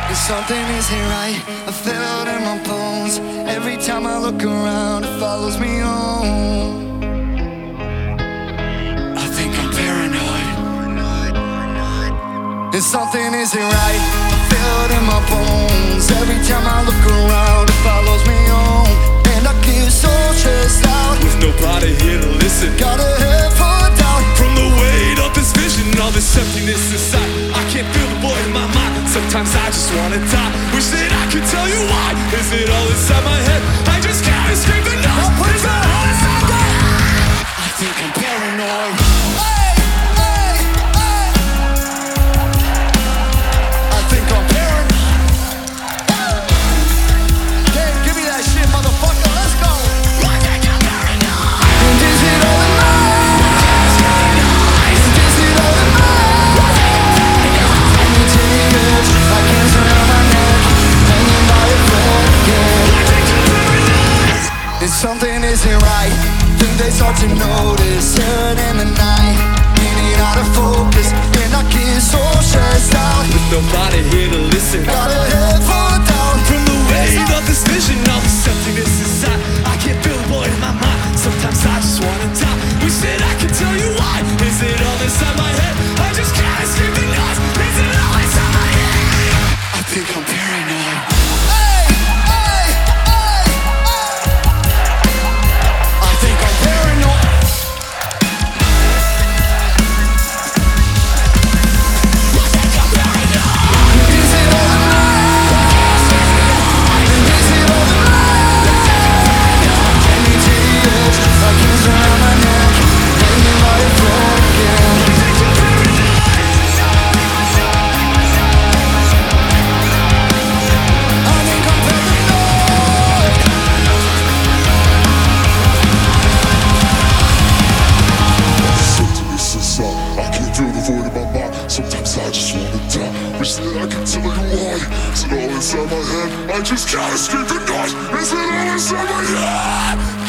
Something isn't right, I feel it in my bones. Every time I look around, it follows me home. I think I'm paranoid. And something isn't right, I feel it in my bones. Every time I look around, it follows me home. And I get so stressed out, with nobody here to listen. got a head full of doubt. From the weight of this vision, all this emptiness inside, I can't feel the void in my mind. Sometimes I just wanna die. Wish that I could tell you why. Is it all inside my head? I just can't escape the noise. Is it all inside my head? I think I'm paranoid. I think I'm paranoid. Yeah, give me that shit, motherfucker. Let's go. I think I'm paranoid. And is it all in my head? And is it all in my head? Let me take it. I can't surround my neck, hanging by a thread again. If something isn't right, think they start to notice. Staring in the night, getting out of focus, and I get so stressed out. With nobody here to listen, Got a head full of doubt. from the weight of this vision, all this emptiness inside, I can't feel the void in my mind. Sometimes I just wanna die. Wish that I could tell you why. Is it all inside my head? I just can't escape the noise. Is it all inside my head? I think I'm paranoid. I think I'm paranoid. Is it all in my head? Is it all in my head? Let me take it. I can't surround my neck, hanging by a thread again. I think I'm paranoid. Emptiness inside, I can't feel the void in my mind. Sometimes I just wanna die. Wish that I could tell you why. Is it all inside my head? I just can't escape the noise. Is it all inside my head?